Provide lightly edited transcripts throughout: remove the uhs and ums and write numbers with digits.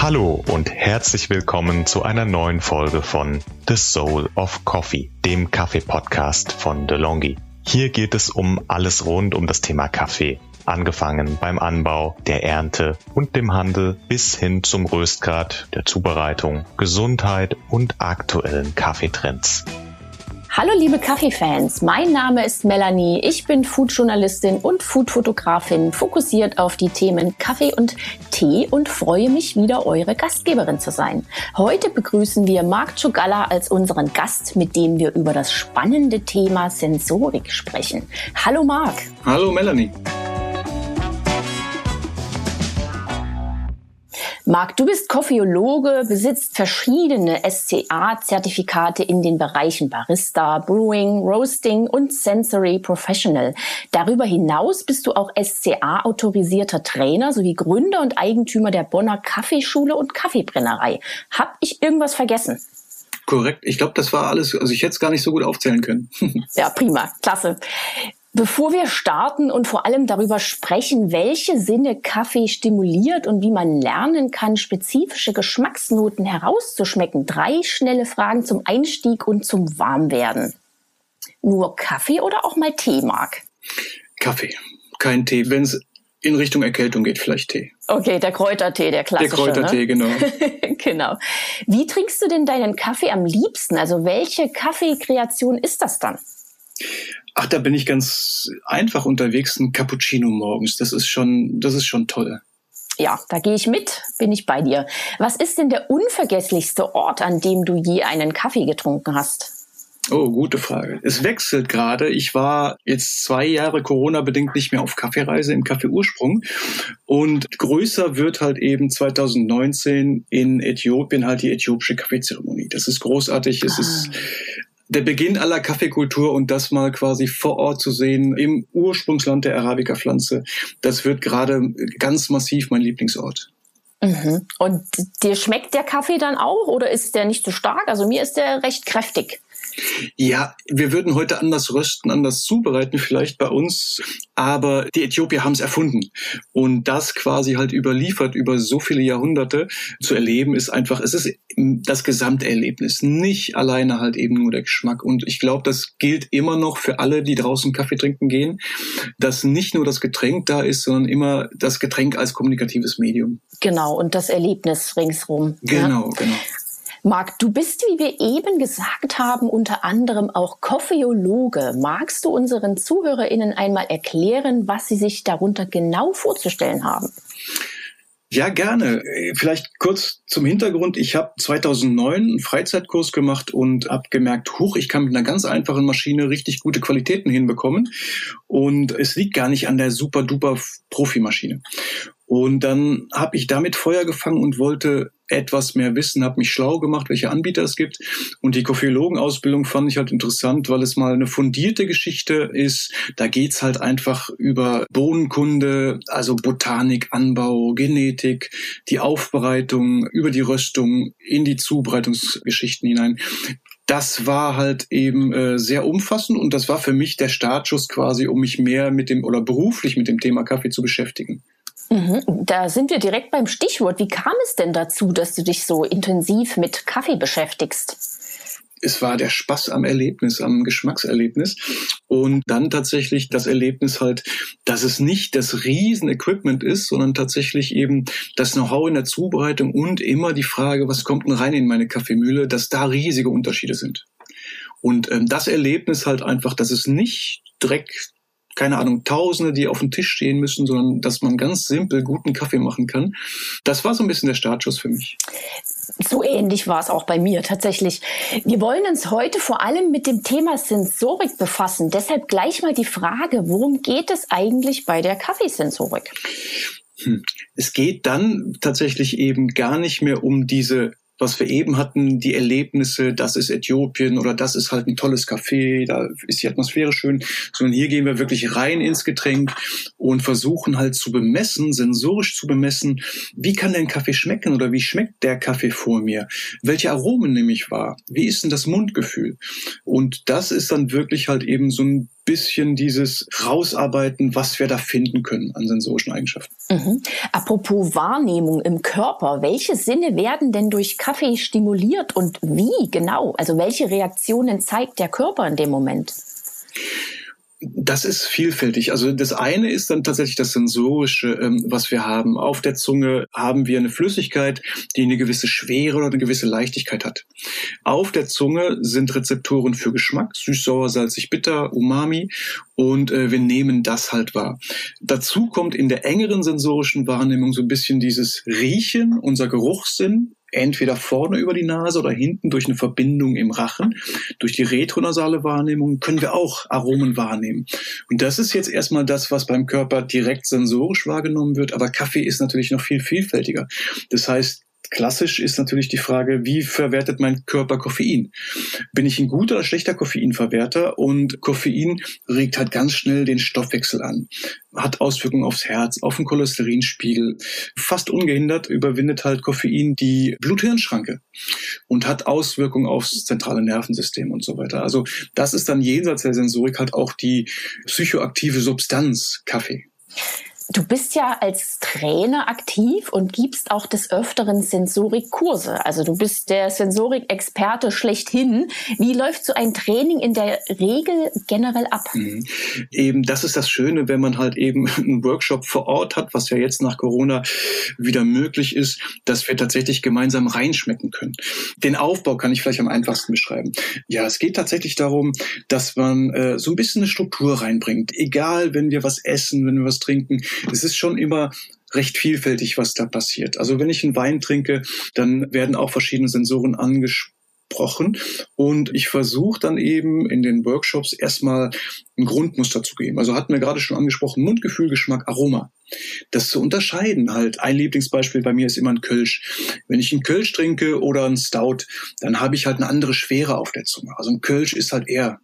Hallo und herzlich willkommen zu einer neuen Folge von The Soul of Coffee, dem Kaffee-Podcast von DeLonghi. Hier geht es um alles rund um das Thema Kaffee, angefangen beim Anbau, der Ernte und dem Handel bis hin zum Röstgrad, der Zubereitung, Gesundheit und aktuellen Kaffeetrends. Hallo liebe Kaffeefans, mein Name ist Melanie, ich bin Food-Journalistin und Food-Fotografin, fokussiert auf die Themen Kaffee und Tee und freue mich, wieder eure Gastgeberin zu sein. Heute begrüßen wir Marc Czugalla als unseren Gast, mit dem wir über das spannende Thema Sensorik sprechen. Hallo Marc. Hallo Melanie. Marc, du bist Koffeologe, besitzt verschiedene SCA-Zertifikate in den Bereichen Barista, Brewing, Roasting und Sensory Professional. Darüber hinaus bist du auch SCA-autorisierter Trainer sowie Gründer und Eigentümer der Bonner Kaffeeschule und Kaffeebrennerei. Hab ich irgendwas vergessen? Korrekt. Ich glaube, das war alles. Also ich hätte es gar nicht so gut aufzählen können. Ja, prima. Klasse. Bevor wir starten und vor allem darüber sprechen, welche Sinne Kaffee stimuliert und wie man lernen kann, spezifische Geschmacksnoten herauszuschmecken, 3 schnelle Fragen zum Einstieg und zum Warmwerden. Nur Kaffee oder auch mal Tee, Marc? Kaffee, kein Tee. Wenn es in Richtung Erkältung geht, vielleicht Tee. Okay, der Kräutertee, der klassische. Der Kräutertee, genau. Genau. Wie trinkst du denn deinen Kaffee am liebsten? Also welche Kaffeekreation ist das dann? Ach, da bin ich ganz einfach unterwegs, ein Cappuccino morgens. Das ist schon toll. Ja, da gehe ich mit, bin ich bei dir. Was ist denn der unvergesslichste Ort, an dem du je einen Kaffee getrunken hast? Oh, gute Frage. Es wechselt gerade. Ich war jetzt 2 Jahre Corona-bedingt nicht mehr auf Kaffeereise im Café Ursprung. Und größer wird halt eben 2019 in Äthiopien halt die äthiopische Kaffeezeremonie. Das ist großartig. Es ist der Beginn aller Kaffeekultur und das mal quasi vor Ort zu sehen im Ursprungsland der Arabica-Pflanze, das wird gerade ganz massiv mein Lieblingsort. Mhm. Und dir schmeckt der Kaffee dann auch oder ist der nicht so stark? Also mir ist der recht kräftig. Ja, wir würden heute anders rösten, anders zubereiten vielleicht bei uns, aber die Äthiopier haben es erfunden. Und das quasi halt überliefert über so viele Jahrhunderte zu erleben, ist einfach, es ist das Gesamterlebnis, nicht alleine halt eben nur der Geschmack. Und ich glaube, das gilt immer noch für alle, die draußen Kaffee trinken gehen, dass nicht nur das Getränk da ist, sondern immer das Getränk als kommunikatives Medium. Genau, und das Erlebnis ringsrum. Genau, ja. Genau. Marc, du bist, wie wir eben gesagt haben, unter anderem auch Koffeologe. Magst du unseren ZuhörerInnen einmal erklären, was sie sich darunter genau vorzustellen haben? Ja, gerne. Vielleicht kurz zum Hintergrund. Ich habe 2009 einen Freizeitkurs gemacht und habe gemerkt, ich kann mit einer ganz einfachen Maschine richtig gute Qualitäten hinbekommen. Und es liegt gar nicht an der super-duper Profimaschine. Und dann habe ich damit Feuer gefangen und wollte etwas mehr wissen, habe mich schlau gemacht, welche Anbieter es gibt. Und die Koffeologenausbildung fand ich halt interessant, weil es mal eine fundierte Geschichte ist. Da geht's halt einfach über Bohnenkunde, also Botanik, Anbau, Genetik, die Aufbereitung, über die Röstung in die Zubereitungsgeschichten hinein. Das war halt eben sehr umfassend und das war für mich der Startschuss quasi, um mich mehr beruflich mit dem Thema Kaffee zu beschäftigen. Da sind wir direkt beim Stichwort. Wie kam es denn dazu, dass du dich so intensiv mit Kaffee beschäftigst? Es war der Spaß am Erlebnis, am Geschmackserlebnis und dann tatsächlich das Erlebnis halt, dass es nicht das Riesen-Equipment ist, sondern tatsächlich eben das Know-how in der Zubereitung und immer die Frage, was kommt denn rein in meine Kaffeemühle, dass da riesige Unterschiede sind. Und das Erlebnis halt einfach, dass es nicht direkt Tausende, die auf dem Tisch stehen müssen, sondern dass man ganz simpel guten Kaffee machen kann. Das war so ein bisschen der Startschuss für mich. So ähnlich war es auch bei mir tatsächlich. Wir wollen uns heute vor allem mit dem Thema Sensorik befassen. Deshalb gleich mal die Frage, worum geht es eigentlich bei der Kaffeesensorik? Es geht dann tatsächlich eben gar nicht mehr um diese, was wir eben hatten, die Erlebnisse, das ist Äthiopien oder das ist halt ein tolles Café, da ist die Atmosphäre schön, sondern hier gehen wir wirklich rein ins Getränk und versuchen halt zu bemessen, sensorisch zu bemessen, wie kann denn Kaffee schmecken oder wie schmeckt der Kaffee vor mir? Welche Aromen nehme ich wahr? Wie ist denn das Mundgefühl? Und das ist dann wirklich halt eben so ein bisschen dieses Rausarbeiten, was wir da finden können an sensorischen Eigenschaften. Apropos Wahrnehmung im Körper, welche Sinne werden denn durch Kaffee stimuliert und wie genau? Also welche Reaktionen zeigt der Körper in dem Moment? Das ist vielfältig. Also das eine ist dann tatsächlich das Sensorische, was wir haben. Auf der Zunge haben wir eine Flüssigkeit, die eine gewisse Schwere oder eine gewisse Leichtigkeit hat. Auf der Zunge sind Rezeptoren für Geschmack, süß, sauer, salzig, bitter, Umami, und wir nehmen das halt wahr. Dazu kommt in der engeren sensorischen Wahrnehmung so ein bisschen dieses Riechen, unser Geruchssinn, entweder vorne über die Nase oder hinten durch eine Verbindung im Rachen. Durch die retronasale Wahrnehmung können wir auch Aromen wahrnehmen. Und das ist jetzt erstmal das, was beim Körper direkt sensorisch wahrgenommen wird. Aber Kaffee ist natürlich noch viel vielfältiger. Das heißt, klassisch ist natürlich die Frage, wie verwertet mein Körper Koffein? Bin ich ein guter oder schlechter Koffeinverwerter? Und Koffein regt halt ganz schnell den Stoffwechsel an, hat Auswirkungen aufs Herz, auf den Cholesterinspiegel. Fast ungehindert überwindet halt Koffein die Blut-Hirn-Schranke und hat Auswirkungen aufs zentrale Nervensystem und so weiter. Also das ist dann jenseits der Sensorik halt auch die psychoaktive Substanz Kaffee. Du bist ja als Trainer aktiv und gibst auch des Öfteren Sensorikkurse. Also du bist der Sensorik-Experte schlechthin. Wie läuft so ein Training in der Regel generell ab? Eben, das ist das Schöne, wenn man halt eben einen Workshop vor Ort hat, was ja jetzt nach Corona wieder möglich ist, dass wir tatsächlich gemeinsam reinschmecken können. Den Aufbau kann ich vielleicht am einfachsten beschreiben. Ja, es geht tatsächlich darum, dass man so ein bisschen eine Struktur reinbringt. Egal, wenn wir was essen, wenn wir was trinken, es ist schon immer recht vielfältig, was da passiert. Also wenn ich einen Wein trinke, dann werden auch verschiedene Sensoren angesprochen und ich versuche dann eben in den Workshops erstmal ein Grundmuster zu geben. Also hatten wir gerade schon angesprochen, Mundgefühl, Geschmack, Aroma. Das zu unterscheiden halt. Ein Lieblingsbeispiel bei mir ist immer ein Kölsch. Wenn ich einen Kölsch trinke oder einen Stout, dann habe ich halt eine andere Schwere auf der Zunge. Also ein Kölsch ist halt eher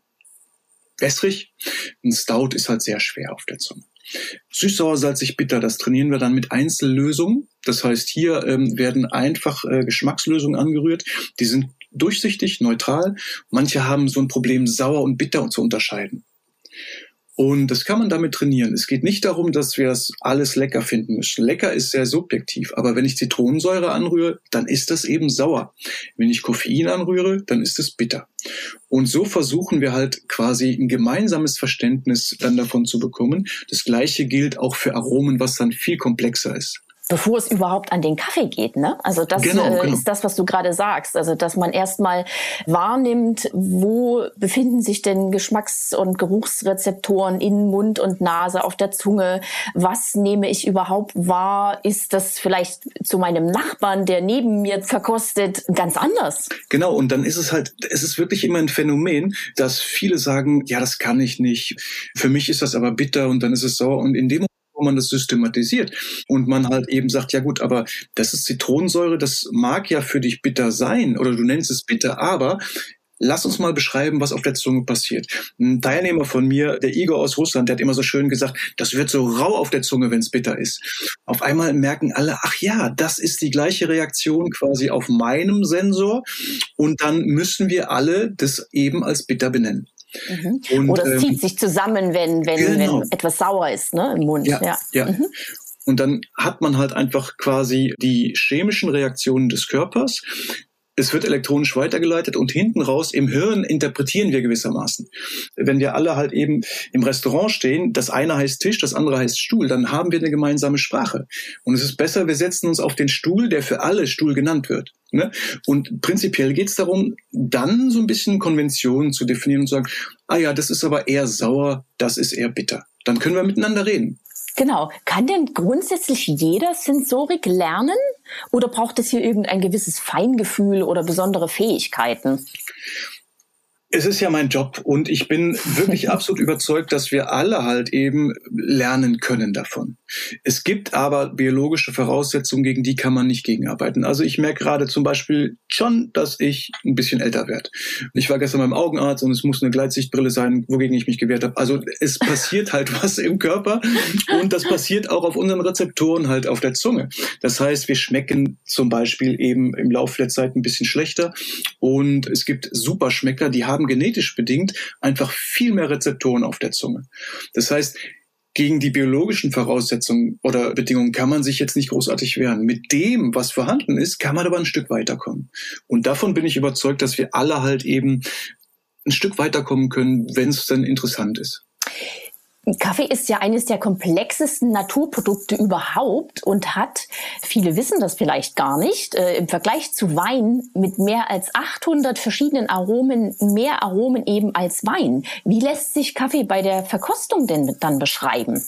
wässrig, ein Stout ist halt sehr schwer auf der Zunge. Süß, sauer, salzig, bitter, das trainieren wir dann mit Einzellösungen. Das heißt, hier werden einfach Geschmackslösungen angerührt. Die sind durchsichtig, neutral. Manche haben so ein Problem, sauer und bitter zu unterscheiden. Und das kann man damit trainieren. Es geht nicht darum, dass wir das alles lecker finden müssen. Lecker ist sehr subjektiv. Aber wenn ich Zitronensäure anrühre, dann ist das eben sauer. Wenn ich Koffein anrühre, dann ist es bitter. Und so versuchen wir halt quasi ein gemeinsames Verständnis dann davon zu bekommen. Das Gleiche gilt auch für Aromen, was dann viel komplexer ist. Bevor es überhaupt an den Kaffee geht, ne? Also das Genau. ist das, was du gerade sagst. Also dass man erstmal wahrnimmt, wo befinden sich denn Geschmacks- und Geruchsrezeptoren in Mund und Nase, auf der Zunge. Was nehme ich überhaupt wahr? Ist das vielleicht zu meinem Nachbarn, der neben mir verkostet, ganz anders? Genau, und dann ist es ist wirklich immer ein Phänomen, dass viele sagen, ja, das kann ich nicht. Für mich ist das aber bitter und dann ist es sauer. Und in dem wo man das systematisiert und man halt eben sagt, ja gut, aber das ist Zitronensäure, das mag ja für dich bitter sein oder du nennst es bitter, aber lass uns mal beschreiben, was auf der Zunge passiert. Ein Teilnehmer von mir, der Igor aus Russland, der hat immer so schön gesagt, das wird so rau auf der Zunge, wenn es bitter ist. Auf einmal merken alle, ach ja, das ist die gleiche Reaktion quasi auf meinem Sensor und dann müssen wir alle das eben als bitter benennen. Und, oder es zieht sich zusammen, wenn etwas sauer ist, ne, im Mund. Ja. Und dann hat man halt einfach quasi die chemischen Reaktionen des Körpers. Es wird elektronisch weitergeleitet und hinten raus im Hirn interpretieren wir gewissermaßen. Wenn wir alle halt eben im Restaurant stehen, das eine heißt Tisch, das andere heißt Stuhl, dann haben wir eine gemeinsame Sprache. Und es ist besser, wir setzen uns auf den Stuhl, der für alle Stuhl genannt wird. Ne? Und prinzipiell geht es darum, dann so ein bisschen Konventionen zu definieren und zu sagen, ah ja, das ist aber eher sauer, das ist eher bitter. Dann können wir miteinander reden. Genau. Kann denn grundsätzlich jeder Sensorik lernen? Oder braucht es hier irgendein gewisses Feingefühl oder besondere Fähigkeiten? Es ist ja mein Job und ich bin wirklich absolut überzeugt, dass wir alle halt eben lernen können davon. Es gibt aber biologische Voraussetzungen, gegen die kann man nicht gegenarbeiten. Also ich merke gerade zum Beispiel schon, dass ich ein bisschen älter werde. Ich war gestern beim Augenarzt und es muss eine Gleitsichtbrille sein, wogegen ich mich gewehrt habe. Also es passiert halt was im Körper und das passiert auch auf unseren Rezeptoren halt auf der Zunge. Das heißt, wir schmecken zum Beispiel eben im Laufe der Zeit ein bisschen schlechter und es gibt Superschmecker, die haben haben genetisch bedingt einfach viel mehr Rezeptoren auf der Zunge. Das heißt, gegen die biologischen Voraussetzungen oder Bedingungen kann man sich jetzt nicht großartig wehren. Mit dem, was vorhanden ist, kann man aber ein Stück weiterkommen. Und davon bin ich überzeugt, dass wir alle halt eben ein Stück weiterkommen können, wenn es dann interessant ist. Kaffee ist ja eines der komplexesten Naturprodukte überhaupt und hat, viele wissen das vielleicht gar nicht, im Vergleich zu Wein mit mehr als 800 verschiedenen Aromen, mehr Aromen eben als Wein. Wie lässt sich Kaffee bei der Verkostung denn dann beschreiben?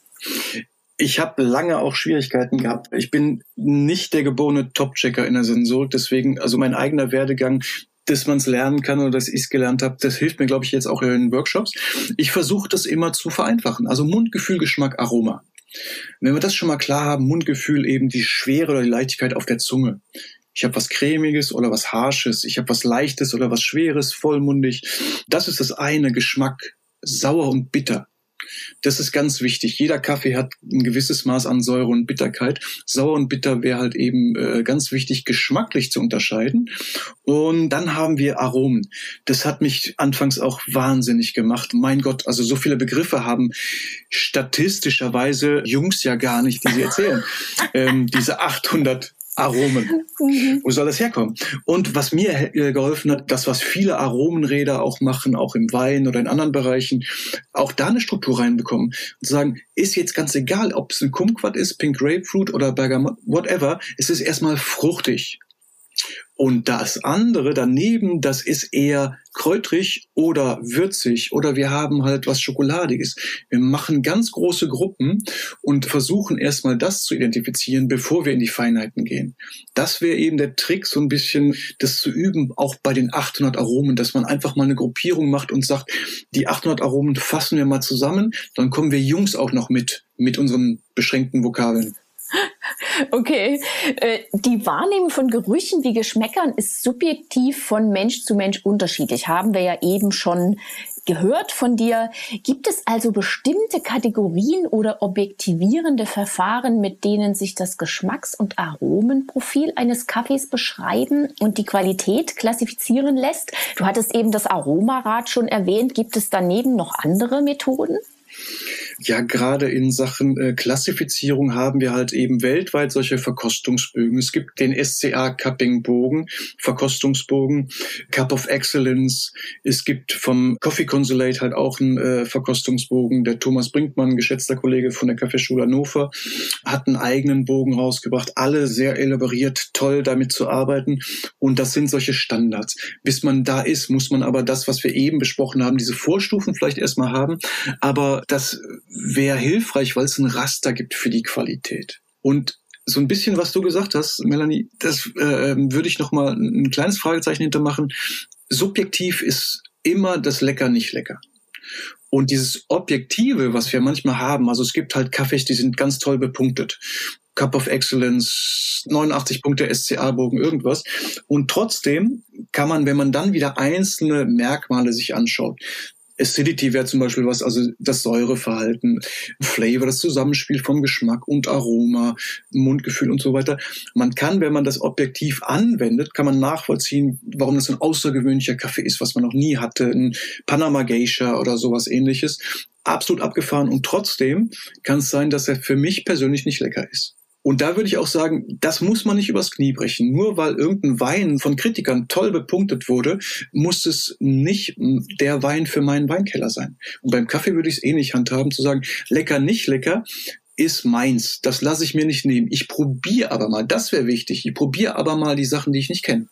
Ich habe lange auch Schwierigkeiten gehabt. Ich bin nicht der geborene Top-Checker in der Sensorik, deswegen, also mein eigener Werdegang, dass man es lernen kann oder dass ich es gelernt habe, das hilft mir, glaube ich, jetzt auch in Workshops. Ich versuche das immer zu vereinfachen. Also Mundgefühl, Geschmack, Aroma. Wenn wir das schon mal klar haben, Mundgefühl eben die Schwere oder die Leichtigkeit auf der Zunge. Ich habe was Cremiges oder was Harsches. Ich habe was Leichtes oder was Schweres, vollmundig. Das ist das eine. Geschmack, sauer und bitter. Das ist ganz wichtig. Jeder Kaffee hat ein gewisses Maß an Säure und Bitterkeit. Sauer und bitter wäre halt eben ganz wichtig, geschmacklich zu unterscheiden. Und dann haben wir Aromen. Das hat mich anfangs auch wahnsinnig gemacht. Mein Gott, also so viele Begriffe haben statistischerweise Jungs ja gar nicht, die sie erzählen. Diese 800 Aromen. Wo soll das herkommen? Und was mir geholfen hat, das, was viele Aromenräder auch machen, auch im Wein oder in anderen Bereichen, auch da eine Struktur reinbekommen und sagen, ist jetzt ganz egal, ob es ein Kumquat ist, Pink Grapefruit oder Bergamot, whatever, es ist erstmal fruchtig. Und das andere daneben, das ist eher kräutrig oder würzig oder wir haben halt was Schokoladiges. Wir machen ganz große Gruppen und versuchen erstmal das zu identifizieren, bevor wir in die Feinheiten gehen. Das wäre eben der Trick, so ein bisschen das zu üben, auch bei den 800 Aromen, dass man einfach mal eine Gruppierung macht und sagt, die 800 Aromen fassen wir mal zusammen, dann kommen wir Jungs auch noch mit unseren beschränkten Vokabeln. Okay, die Wahrnehmung von Gerüchen wie Geschmäckern ist subjektiv von Mensch zu Mensch unterschiedlich. Haben wir ja eben schon gehört von dir. Gibt es also bestimmte Kategorien oder objektivierende Verfahren, mit denen sich das Geschmacks- und Aromenprofil eines Kaffees beschreiben und die Qualität klassifizieren lässt? Du hattest eben das Aromarad schon erwähnt. Gibt es daneben noch andere Methoden? Ja, gerade in Sachen Klassifizierung haben wir halt eben weltweit solche Verkostungsbögen. Es gibt den SCA-Cupping-Bogen, Verkostungsbogen, Cup of Excellence. Es gibt vom Coffee Consulate halt auch einen Verkostungsbogen. Der Thomas Brinkmann, geschätzter Kollege von der Kaffeeschule Hannover, hat einen eigenen Bogen rausgebracht. Alle sehr elaboriert, toll damit zu arbeiten. Und das sind solche Standards. Bis man da ist, muss man aber das, was wir eben besprochen haben, diese Vorstufen vielleicht erstmal haben. Aber das wäre hilfreich, weil es ein Raster gibt für die Qualität. Und so ein bisschen, was du gesagt hast, Melanie, das würde ich noch mal ein kleines Fragezeichen hintermachen. Subjektiv ist immer das Lecker nicht lecker. Und dieses Objektive, was wir manchmal haben, also es gibt halt Kaffees, die sind ganz toll bepunktet. Cup of Excellence, 89 Punkte SCA-Bogen, irgendwas. Und trotzdem kann man, wenn man dann wieder einzelne Merkmale sich anschaut, Acidity wäre zum Beispiel was, also das Säureverhalten, Flavor, das Zusammenspiel vom Geschmack und Aroma, Mundgefühl und so weiter. Man kann, wenn man das objektiv anwendet, kann man nachvollziehen, warum das ein außergewöhnlicher Kaffee ist, was man noch nie hatte, ein Panama Geisha oder sowas Ähnliches. Absolut abgefahren und trotzdem kann es sein, dass er für mich persönlich nicht lecker ist. Und da würde ich auch sagen, das muss man nicht übers Knie brechen. Nur weil irgendein Wein von Kritikern toll bepunktet wurde, muss es nicht der Wein für meinen Weinkeller sein. Und beim Kaffee würde ich es ähnlich handhaben, zu sagen, lecker, nicht lecker, ist meins. Das lasse ich mir nicht nehmen. Ich probiere aber mal, das wäre wichtig, ich probiere aber mal die Sachen, die ich nicht kenne.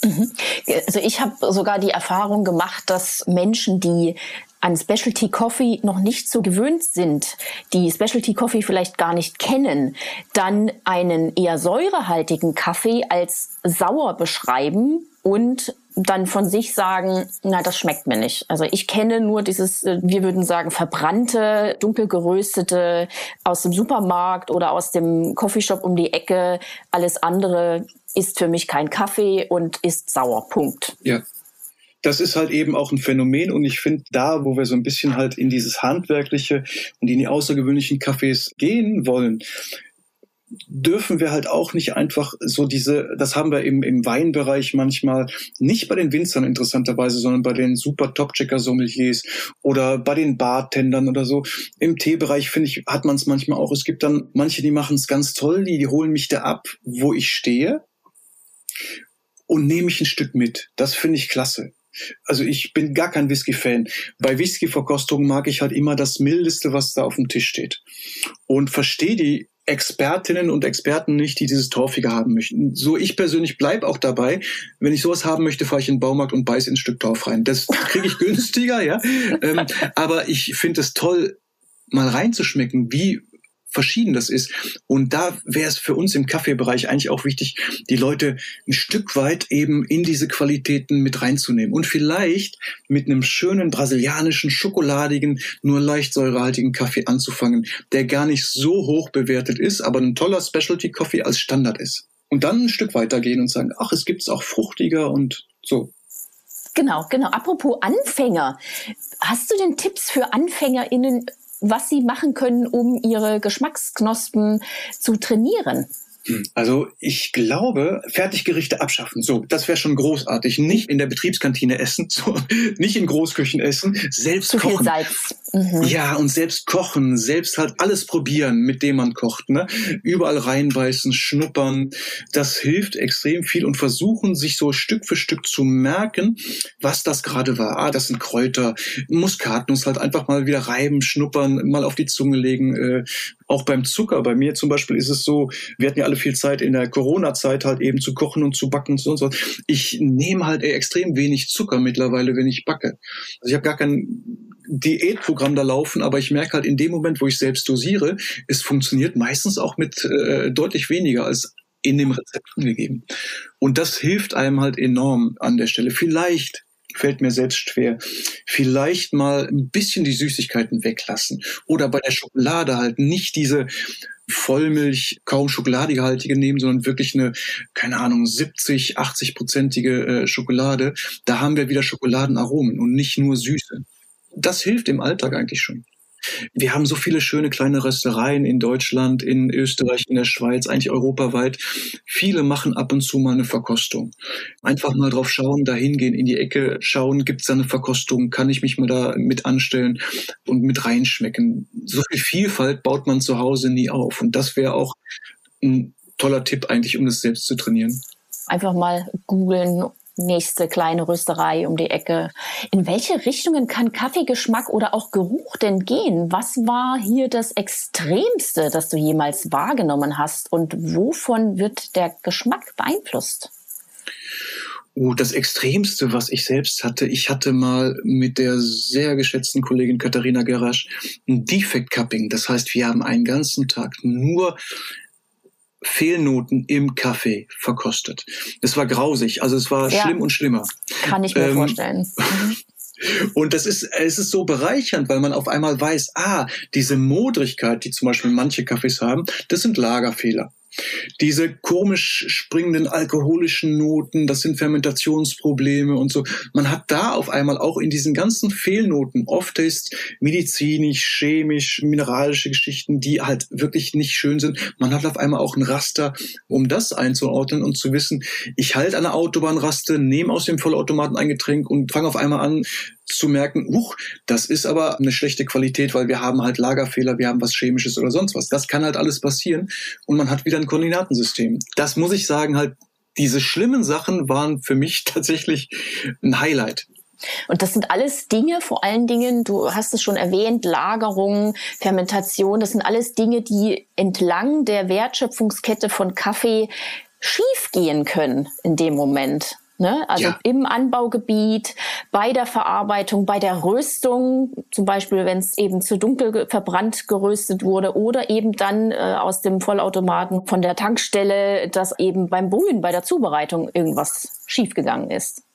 Also ich habe sogar die Erfahrung gemacht, dass Menschen, die an Specialty Coffee noch nicht so gewöhnt sind, die Specialty Coffee vielleicht gar nicht kennen, dann einen eher säurehaltigen Kaffee als sauer beschreiben und dann von sich sagen, na, das schmeckt mir nicht. Also ich kenne nur dieses, wir würden sagen, verbrannte, dunkel geröstete aus dem Supermarkt oder aus dem Coffeeshop um die Ecke. Alles andere ist für mich kein Kaffee und ist sauer. Punkt. Ja. Das ist halt eben auch ein Phänomen und ich finde, da, wo wir so ein bisschen halt in dieses Handwerkliche und in die außergewöhnlichen Cafés gehen wollen, dürfen wir halt auch nicht einfach so das haben wir im Weinbereich manchmal, nicht bei den Winzern interessanterweise, sondern bei den super Top-Checker-Sommeliers oder bei den Bartendern oder so. Im Teebereich, finde ich, hat man es manchmal auch. Es gibt dann manche, die machen es ganz toll, die holen mich da ab, wo ich stehe und nehme mich ein Stück mit. Das finde ich klasse. Also ich bin gar kein Whisky-Fan. Bei Whisky-Verkostungen mag ich halt immer das Mildeste, was da auf dem Tisch steht. Und verstehe die Expertinnen und Experten nicht, die dieses Torfige haben möchten. So, ich persönlich bleib auch dabei. Wenn ich sowas haben möchte, fahre ich in den Baumarkt und beiß in ein Stück Torf rein. Das kriege ich günstiger, ja. Aber ich finde es toll, mal reinzuschmecken, wie verschieden das ist. Und da wäre es für uns im Kaffeebereich eigentlich auch wichtig, die Leute ein Stück weit eben in diese Qualitäten mit reinzunehmen und vielleicht mit einem schönen brasilianischen, schokoladigen, nur leicht säurehaltigen Kaffee anzufangen, der gar nicht so hoch bewertet ist, aber ein toller Specialty-Coffee als Standard ist. Und dann ein Stück weitergehen und sagen, ach, es gibt's auch fruchtiger und so. Genau. Apropos Anfänger. Hast du denn Tipps für AnfängerInnen, was sie machen können, um ihre Geschmacksknospen zu trainieren? Also ich glaube, Fertiggerichte abschaffen. So, das wäre schon großartig. Nicht in der Betriebskantine essen, so, nicht in Großküchen essen, selbst kochen. Zu viel Salz. Mhm. Ja, und selbst kochen, selbst halt alles probieren, mit dem man kocht. Ne? Überall reinbeißen, schnuppern. Das hilft extrem viel und versuchen, sich so Stück für Stück zu merken, was das gerade war. Ah, das sind Kräuter, Muskatnuss, halt einfach mal wieder reiben, schnuppern, mal auf die Zunge legen. Auch beim Zucker, bei mir zum Beispiel ist es so, wir hatten ja alle viel Zeit in der Corona-Zeit halt eben zu kochen und zu backen und so und so. Ich nehme halt extrem wenig Zucker mittlerweile, wenn ich backe. Also ich habe gar kein Diätprogramm da laufen, aber ich merke halt in dem Moment, wo ich selbst dosiere, es funktioniert meistens auch mit deutlich weniger als in dem Rezept angegeben. Und das hilft einem halt enorm an der Stelle. Vielleicht fällt mir selbst schwer. Vielleicht mal ein bisschen die Süßigkeiten weglassen. Oder bei der Schokolade halt nicht diese Vollmilch, kaum schokoladehaltige nehmen, sondern wirklich eine, keine Ahnung, 70, 80-prozentige Schokolade. Da haben wir wieder Schokoladenaromen und nicht nur Süße. Das hilft im Alltag eigentlich schon. Wir haben so viele schöne kleine Röstereien in Deutschland, in Österreich, in der Schweiz, eigentlich europaweit. Viele machen ab und zu mal eine Verkostung. Einfach mal drauf schauen, da hingehen, in die Ecke schauen, gibt's da eine Verkostung, kann ich mich mal da mit anstellen und mit reinschmecken. So viel Vielfalt baut man zu Hause nie auf. Und das wäre auch ein toller Tipp eigentlich, um das selbst zu trainieren. Einfach mal googeln. Nächste kleine Rösterei um die Ecke. In welche Richtungen kann Kaffeegeschmack oder auch Geruch denn gehen? Was war hier das Extremste, das du jemals wahrgenommen hast? Und wovon wird der Geschmack beeinflusst? Das Extremste, was ich selbst hatte, ich hatte mal mit der sehr geschätzten Kollegin Katharina Gerasch ein Defect Cupping. Das heißt, wir haben einen ganzen Tag nur Fehlnoten im Kaffee verkostet. Es war grausig, also es war schlimm und schlimmer. Kann ich mir vorstellen. Und es ist so bereichernd, weil man auf einmal weiß, diese Modrigkeit, die zum Beispiel manche Kaffees haben, das sind Lagerfehler. Diese komisch springenden alkoholischen Noten, das sind Fermentationsprobleme und so. Man hat da auf einmal auch in diesen ganzen Fehlnoten, oft ist medizinisch, chemisch, mineralische Geschichten, die halt wirklich nicht schön sind. Man hat auf einmal auch ein Raster, um das einzuordnen und zu wissen, ich halte an der Autobahnraste, nehme aus dem Vollautomaten ein Getränk und fange auf einmal an zu merken, das ist aber eine schlechte Qualität, weil wir haben halt Lagerfehler, wir haben was Chemisches oder sonst was. Das kann halt alles passieren und man hat wieder ein Koordinatensystem. Das muss ich sagen, halt diese schlimmen Sachen waren für mich tatsächlich ein Highlight. Und das sind alles Dinge, vor allen Dingen, du hast es schon erwähnt, Lagerung, Fermentation, das sind alles Dinge, die entlang der Wertschöpfungskette von Kaffee schief gehen können in dem Moment. Ne? Also im Anbaugebiet, bei der Verarbeitung, bei der Röstung, zum Beispiel, wenn es eben zu dunkel verbrannt geröstet wurde oder eben dann aus dem Vollautomaten von der Tankstelle, dass eben beim Brühen, bei der Zubereitung irgendwas schiefgegangen ist.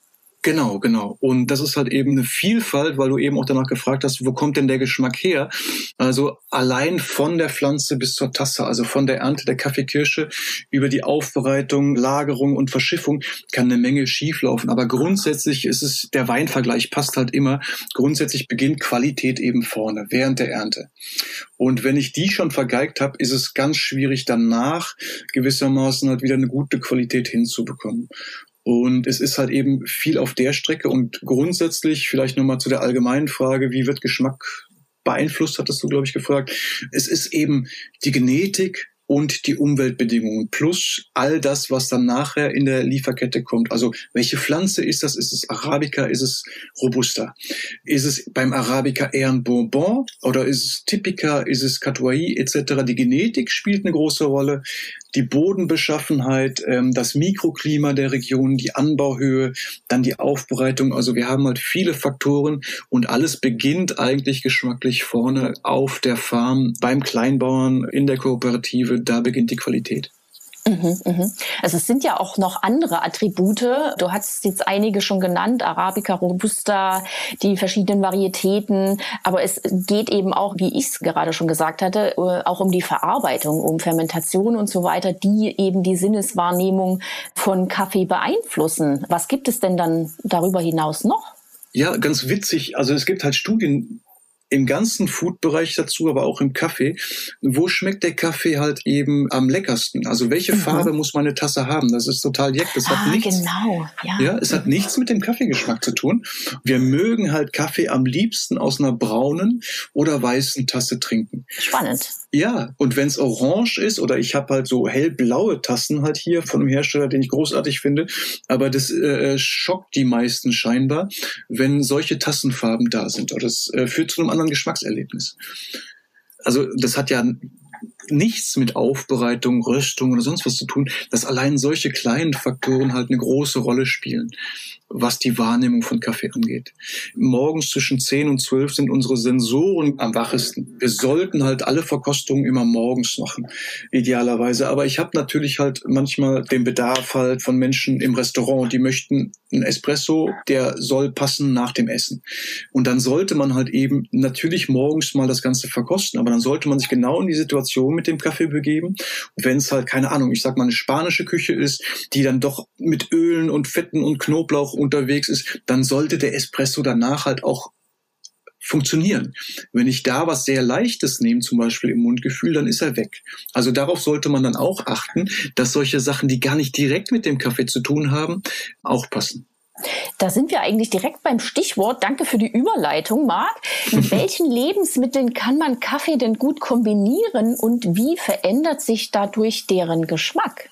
Genau, genau. Und das ist halt eben eine Vielfalt, weil du eben auch danach gefragt hast, wo kommt denn der Geschmack her? Also allein von der Pflanze bis zur Tasse, also von der Ernte der Kaffeekirsche über die Aufbereitung, Lagerung und Verschiffung kann eine Menge schieflaufen. Aber grundsätzlich ist es, der Weinvergleich passt halt immer. Grundsätzlich beginnt Qualität eben vorne, während der Ernte. Und wenn ich die schon vergeigt habe, ist es ganz schwierig, danach gewissermaßen halt wieder eine gute Qualität hinzubekommen. Und es ist halt eben viel auf der Strecke und grundsätzlich, vielleicht nochmal zu der allgemeinen Frage, wie wird Geschmack beeinflusst, hattest du, glaube ich, gefragt. Es ist eben die Genetik und die Umweltbedingungen plus all das, was dann nachher in der Lieferkette kommt. Also welche Pflanze ist das? Ist es Arabica? Ist es Robusta? Ist es beim Arabica eher ein Bourbon oder ist es Typica? Ist es Catuai etc.? Die Genetik spielt eine große Rolle. Die Bodenbeschaffenheit, das Mikroklima der Region, die Anbauhöhe, dann die Aufbereitung. Also wir haben halt viele Faktoren und alles beginnt eigentlich geschmacklich vorne auf der Farm, beim Kleinbauern, in der Kooperative. Da beginnt die Qualität. Also es sind ja auch noch andere Attribute. Du hast jetzt einige schon genannt, Arabica, Robusta, die verschiedenen Varietäten. Aber es geht eben auch, wie ich es gerade schon gesagt hatte, auch um die Verarbeitung, um Fermentation und so weiter, die eben die Sinneswahrnehmung von Kaffee beeinflussen. Was gibt es denn dann darüber hinaus noch? Ja, ganz witzig. Also es gibt halt Studien im ganzen Food-Bereich dazu, aber auch im Kaffee. Wo schmeckt der Kaffee halt eben am leckersten? Also welche Farbe muss meine Tasse haben? Das ist total jeck. Das hat nichts. Genau. Ja, es hat nichts mit dem Kaffeegeschmack zu tun. Wir mögen halt Kaffee am liebsten aus einer braunen oder weißen Tasse trinken. Spannend. Ja, und wenn es orange ist oder ich habe halt so hellblaue Tassen halt hier von einem Hersteller, den ich großartig finde, aber das schockt die meisten scheinbar, wenn solche Tassenfarben da sind. Oder das führt zu einem anderen Geschmackserlebnis. Also das hat ja nichts mit Aufbereitung, Röstung oder sonst was zu tun, dass allein solche kleinen Faktoren halt eine große Rolle spielen, was die Wahrnehmung von Kaffee angeht. Morgens zwischen 10 und 12 sind unsere Sensoren am wachesten. Wir sollten halt alle Verkostungen immer morgens machen, idealerweise. Aber ich habe natürlich halt manchmal den Bedarf halt von Menschen im Restaurant, die möchten einen Espresso, der soll passen nach dem Essen. Und dann sollte man halt eben natürlich morgens mal das Ganze verkosten, aber dann sollte man sich genau in die Situation mit dem Kaffee begeben. Und wenn es halt, keine Ahnung, ich sag mal eine spanische Küche ist, die dann doch mit Ölen und Fetten und Knoblauch unterwegs ist, dann sollte der Espresso danach halt auch funktionieren. Wenn ich da was sehr Leichtes nehme, zum Beispiel im Mundgefühl, dann ist er weg. Also darauf sollte man dann auch achten, dass solche Sachen, die gar nicht direkt mit dem Kaffee zu tun haben, auch passen. Da sind wir eigentlich direkt beim Stichwort. Danke für die Überleitung, Marc. Mit welchen Lebensmitteln kann man Kaffee denn gut kombinieren und wie verändert sich dadurch deren Geschmack?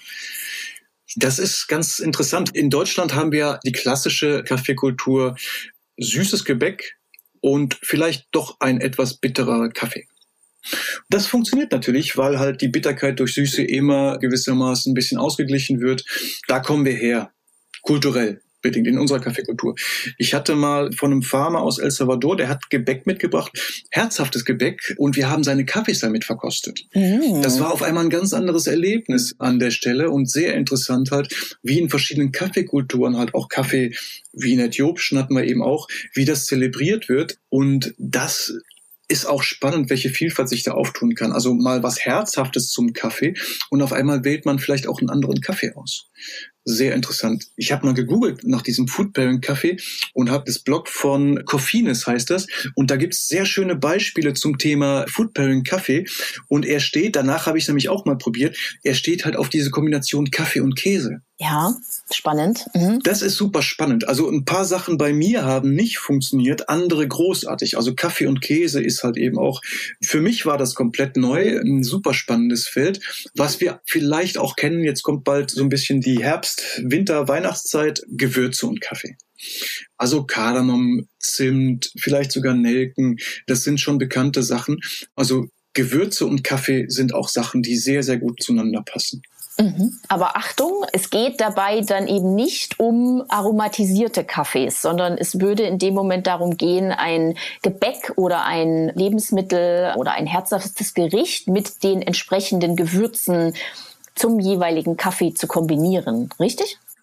Das ist ganz interessant. In Deutschland haben wir die klassische Kaffeekultur, süßes Gebäck und vielleicht doch ein etwas bitterer Kaffee. Das funktioniert natürlich, weil halt die Bitterkeit durch Süße immer gewissermaßen ein bisschen ausgeglichen wird. Da kommen wir her, kulturell bedingt in unserer Kaffeekultur. Ich hatte mal von einem Farmer aus El Salvador, der hat Gebäck mitgebracht, herzhaftes Gebäck, und wir haben seine Kaffees damit verkostet. Das war auf einmal ein ganz anderes Erlebnis an der Stelle und sehr interessant halt, wie in verschiedenen Kaffeekulturen halt auch Kaffee, wie in Äthiopischen hatten wir eben auch, wie das zelebriert wird, und das ist auch spannend, welche Vielfalt sich da auftun kann. Also mal was Herzhaftes zum Kaffee und auf einmal wählt man vielleicht auch einen anderen Kaffee aus. Sehr interessant. Ich habe mal gegoogelt nach diesem Food-Pairing-Kaffee und habe das Blog von Coffines, heißt das. Und da gibt's sehr schöne Beispiele zum Thema Food-Pairing-Kaffee. Und er steht, danach habe ich es nämlich auch mal probiert, er steht halt auf diese Kombination Kaffee und Käse. Ja, spannend. Das ist super spannend. Also ein paar Sachen bei mir haben nicht funktioniert, andere großartig. Also Kaffee und Käse ist halt eben auch, für mich war das komplett neu, ein super spannendes Feld. Was wir vielleicht auch kennen, jetzt kommt bald so ein bisschen die Herbst-, Winter-, Weihnachtszeit, Gewürze und Kaffee. Also Kardamom, Zimt, vielleicht sogar Nelken, das sind schon bekannte Sachen. Also Gewürze und Kaffee sind auch Sachen, die sehr, sehr gut zueinander passen. Aber Achtung, es geht dabei dann eben nicht um aromatisierte Kaffees, sondern es würde in dem Moment darum gehen, ein Gebäck oder ein Lebensmittel oder ein herzhaftes Gericht mit den entsprechenden Gewürzen zum jeweiligen Kaffee zu kombinieren, richtig?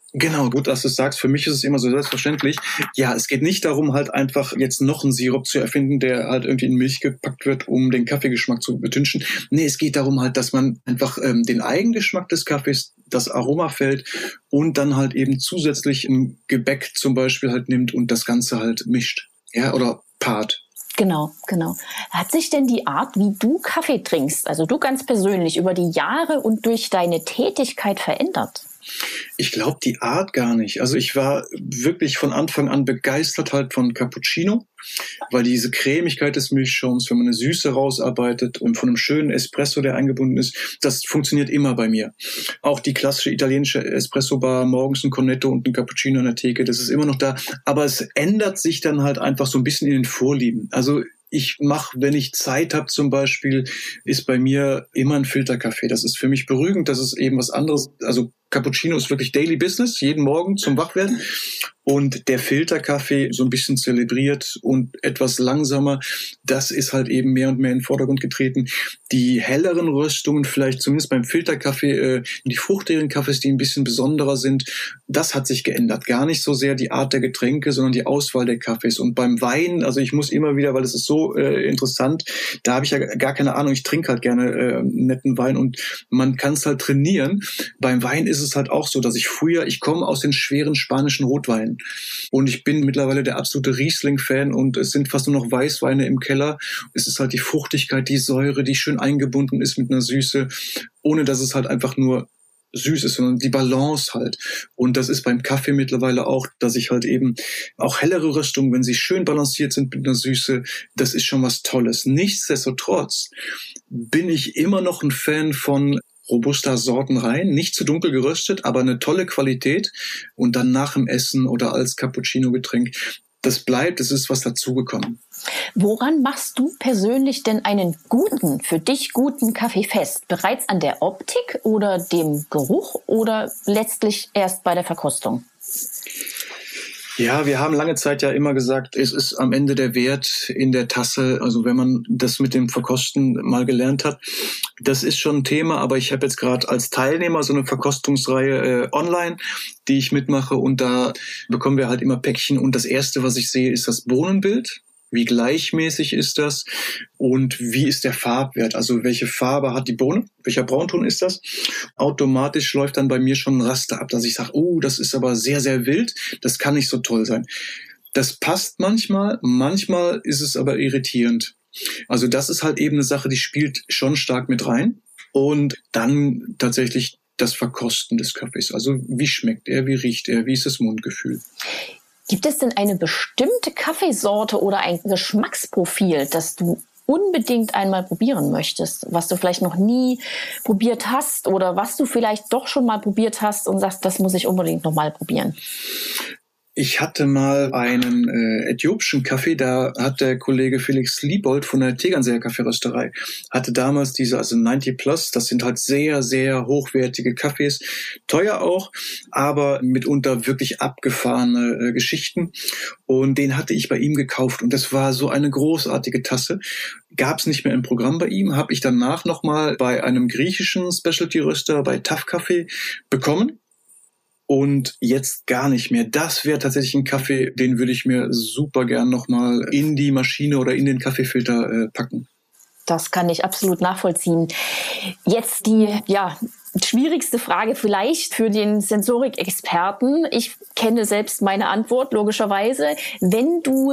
Genau, gut, dass du es sagst. Für mich ist es immer so selbstverständlich. Ja, es geht nicht darum, halt einfach jetzt noch einen Sirup zu erfinden, der halt irgendwie in Milch gepackt wird, um den Kaffeegeschmack zu betünchen. Nee, es geht darum halt, dass man einfach den Eigengeschmack des Kaffees, das Aromafeld und dann halt eben zusätzlich ein Gebäck zum Beispiel halt nimmt und das Ganze halt mischt. Ja, oder paart. Genau. Hat sich denn die Art, wie du Kaffee trinkst, also du ganz persönlich, über die Jahre und durch deine Tätigkeit verändert? Ich glaube, die Art gar nicht. Also ich war wirklich von Anfang an begeistert halt von Cappuccino, weil diese Cremigkeit des Milchschaums, wenn man eine Süße rausarbeitet und von einem schönen Espresso, der eingebunden ist, das funktioniert immer bei mir. Auch die klassische italienische Espresso-Bar, morgens ein Cornetto und ein Cappuccino in der Theke, das ist immer noch da. Aber es ändert sich dann halt einfach so ein bisschen in den Vorlieben. Also ich mache, wenn ich Zeit habe zum Beispiel, ist bei mir immer ein Filterkaffee. Das ist für mich beruhigend, das ist eben was anderes. Also Cappuccino ist wirklich Daily Business, jeden Morgen zum Wachwerden. Und der Filterkaffee so ein bisschen zelebriert und etwas langsamer, das ist halt eben mehr und mehr in den Vordergrund getreten. Die helleren Röstungen, vielleicht zumindest beim Filterkaffee, die fruchtigeren Kaffees, die ein bisschen besonderer sind, das hat sich geändert. Gar nicht so sehr die Art der Getränke, sondern die Auswahl der Kaffees. Und beim Wein, also ich muss immer wieder, weil es ist so interessant, da habe ich ja gar keine Ahnung, ich trinke halt gerne netten Wein und man kann es halt trainieren. Beim Wein ist es halt auch so, dass ich komme aus den schweren spanischen Rotweinen. Und ich bin mittlerweile der absolute Riesling-Fan und es sind fast nur noch Weißweine im Keller. Es ist halt die Fruchtigkeit, die Säure, die schön eingebunden ist mit einer Süße, ohne dass es halt einfach nur süß ist, sondern die Balance halt. Und das ist beim Kaffee mittlerweile auch, dass ich halt eben auch hellere Röstungen, wenn sie schön balanciert sind mit einer Süße, das ist schon was Tolles. Nichtsdestotrotz bin ich immer noch ein Fan von Robusta-Sorten rein, nicht zu dunkel geröstet, aber eine tolle Qualität und dann nach dem Essen oder als Cappuccino-Getränk. Das bleibt, es ist was dazugekommen. Woran machst du persönlich denn einen für dich guten Kaffee fest? Bereits an der Optik oder dem Geruch oder letztlich erst bei der Verkostung? Ja, wir haben lange Zeit ja immer gesagt, es ist am Ende der Wert in der Tasse. Also wenn man das mit dem Verkosten mal gelernt hat, das ist schon ein Thema. Aber ich habe jetzt gerade als Teilnehmer so eine Verkostungsreihe online, die ich mitmache. Und da bekommen wir halt immer Päckchen. Und das Erste, was ich sehe, ist das Bohnenbild. Wie gleichmäßig ist das und wie ist der Farbwert? Also welche Farbe hat die Bohne? Welcher Braunton ist das? Automatisch läuft dann bei mir schon ein Raster ab, dass ich sage, oh, das ist aber sehr, sehr wild. Das kann nicht so toll sein. Das passt manchmal ist es aber irritierend. Also das ist halt eben eine Sache, die spielt schon stark mit rein. Und dann tatsächlich das Verkosten des Kaffees. Also wie schmeckt er, wie riecht er, wie ist das Mundgefühl? Gibt es denn eine bestimmte Kaffeesorte oder ein Geschmacksprofil, das du unbedingt einmal probieren möchtest, was du vielleicht noch nie probiert hast oder was du vielleicht doch schon mal probiert hast und sagst, das muss ich unbedingt noch mal probieren? Ich hatte mal einen äthiopischen Kaffee, da hat der Kollege Felix Liebold von der Tegernseer Kaffeerösterei, hatte damals diese, also 90 Plus, das sind halt sehr, sehr hochwertige Kaffees, teuer auch, aber mitunter wirklich abgefahrene Geschichten. Und den hatte ich bei ihm gekauft und das war so eine großartige Tasse. Gab es nicht mehr im Programm bei ihm, habe ich danach nochmal bei einem griechischen Specialty-Röster, bei Taf Kaffee, bekommen. Und jetzt gar nicht mehr. Das wäre tatsächlich ein Kaffee, den würde ich mir super gern nochmal in die Maschine oder in den Kaffeefilter packen. Das kann ich absolut nachvollziehen. Jetzt die, schwierigste Frage vielleicht für den Sensorik-Experten. Ich kenne selbst meine Antwort, logischerweise. Wenn du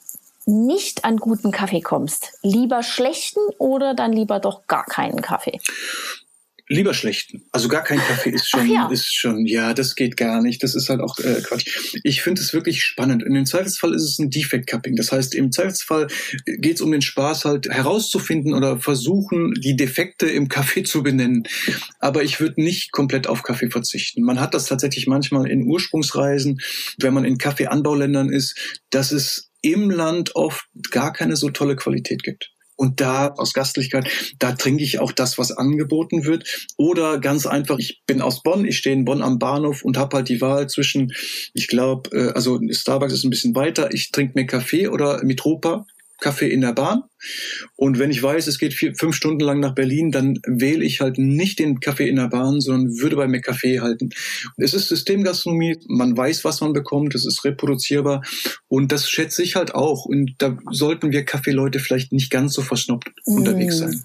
nicht an guten Kaffee kommst, lieber schlechten oder dann lieber doch gar keinen Kaffee? Lieber schlechten. Also gar kein Kaffee ist schon, das geht gar nicht. Das ist halt auch Quatsch. Ich finde es wirklich spannend. In dem Zweifelsfall ist es ein Defect-Cupping. Das heißt, im Zweifelsfall geht es um den Spaß halt herauszufinden oder versuchen, die Defekte im Kaffee zu benennen. Aber ich würde nicht komplett auf Kaffee verzichten. Man hat das tatsächlich manchmal in Ursprungsreisen, wenn man in Kaffeeanbauländern ist, dass es im Land oft gar keine so tolle Qualität gibt. Und da, aus Gastlichkeit, da trinke ich auch das, was angeboten wird. Oder ganz einfach, ich bin aus Bonn, ich stehe in Bonn am Bahnhof und habe halt die Wahl zwischen, ich glaube, also Starbucks ist ein bisschen weiter, ich trinke mir Kaffee oder Mitropa. Kaffee in der Bahn. Und wenn ich weiß, es geht 5 Stunden lang nach Berlin, dann wähle ich halt nicht den Kaffee in der Bahn, sondern würde bei McCafé halten. Es ist Systemgastronomie, man weiß, was man bekommt, es ist reproduzierbar und das schätze ich halt auch. Und da sollten wir Kaffeeleute vielleicht nicht ganz so verschnuppt unterwegs sein.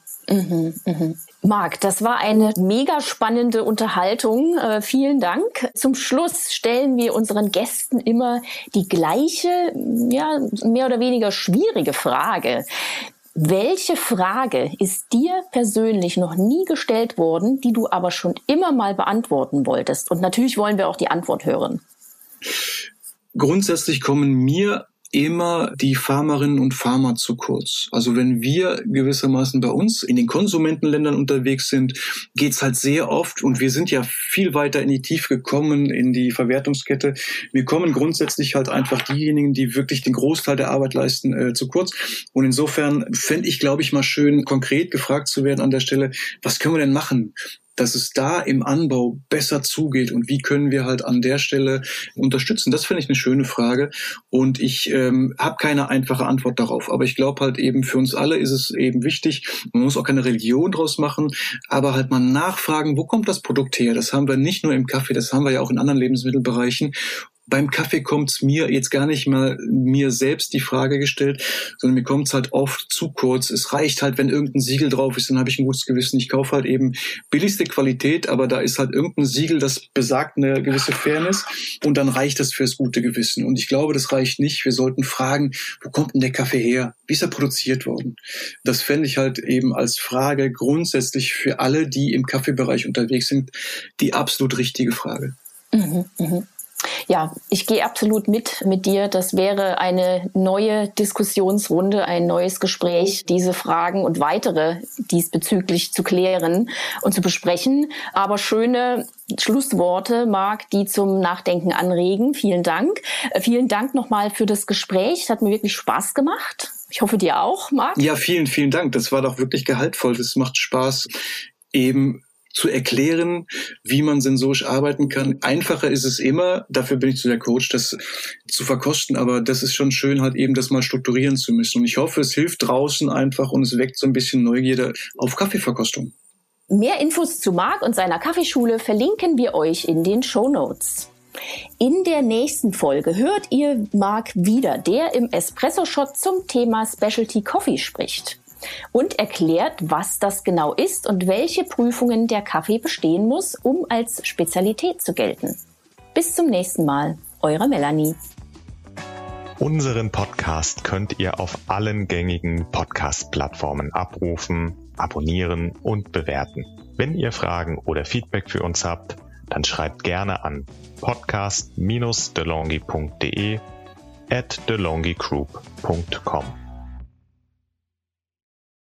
Marc, das war eine mega spannende Unterhaltung. Vielen Dank. Zum Schluss stellen wir unseren Gästen immer die gleiche, ja, mehr oder weniger schwierige Frage. Welche Frage ist dir persönlich noch nie gestellt worden, die du aber schon immer mal beantworten wolltest? Und natürlich wollen wir auch die Antwort hören. Grundsätzlich kommen mir immer die Farmerinnen und Farmer zu kurz. Also wenn wir gewissermaßen bei uns in den Konsumentenländern unterwegs sind, geht's halt sehr oft, und wir sind ja viel weiter in die Tiefe gekommen, in die Verwertungskette. Wir kommen grundsätzlich halt einfach diejenigen, die wirklich den Großteil der Arbeit leisten, zu kurz. Und insofern fände ich, glaube ich, mal schön, konkret gefragt zu werden an der Stelle, was können wir denn machen, dass es da im Anbau besser zugeht und wie können wir halt an der Stelle unterstützen? Das finde ich eine schöne Frage und ich habe keine einfache Antwort darauf. Aber ich glaube halt eben, für uns alle ist es eben wichtig, man muss auch keine Religion draus machen, aber halt mal nachfragen, wo kommt das Produkt her? Das haben wir nicht nur im Kaffee, das haben wir ja auch in anderen Lebensmittelbereichen. Beim Kaffee kommt's mir jetzt gar nicht mal mir selbst die Frage gestellt, sondern mir kommt's halt oft zu kurz. Es reicht halt, wenn irgendein Siegel drauf ist, dann habe ich ein gutes Gewissen. Ich kaufe halt eben billigste Qualität, aber da ist halt irgendein Siegel, das besagt eine gewisse Fairness und dann reicht das fürs gute Gewissen. Und ich glaube, das reicht nicht. Wir sollten fragen, wo kommt denn der Kaffee her? Wie ist er produziert worden? Das fände ich halt eben als Frage grundsätzlich für alle, die im Kaffeebereich unterwegs sind, die absolut richtige Frage. Ja, ich gehe absolut mit dir. Das wäre eine neue Diskussionsrunde, ein neues Gespräch, diese Fragen und weitere diesbezüglich zu klären und zu besprechen. Aber schöne Schlussworte, Marc, die zum Nachdenken anregen. Vielen Dank. Vielen Dank nochmal für das Gespräch. Es hat mir wirklich Spaß gemacht. Ich hoffe, dir auch, Marc. Ja, vielen, vielen Dank. Das war doch wirklich gehaltvoll. Das macht Spaß, eben zu erklären, wie man sensorisch arbeiten kann. Einfacher ist es immer, dafür bin ich so der Coach, das zu verkosten, aber das ist schon schön, halt eben das mal strukturieren zu müssen. Und ich hoffe, es hilft draußen einfach und es weckt so ein bisschen Neugierde auf Kaffeeverkostung. Mehr Infos zu Marc und seiner Kaffeeschule verlinken wir euch in den Shownotes. In der nächsten Folge hört ihr Marc wieder, der im Espresso-Shot zum Thema Specialty Coffee spricht und erklärt, was das genau ist und welche Prüfungen der Kaffee bestehen muss, um als Spezialität zu gelten. Bis zum nächsten Mal, eure Melanie. Unseren Podcast könnt ihr auf allen gängigen Podcast-Plattformen abrufen, abonnieren und bewerten. Wenn ihr Fragen oder Feedback für uns habt, dann schreibt gerne an podcast-delonghi.de @delonghigroup.com.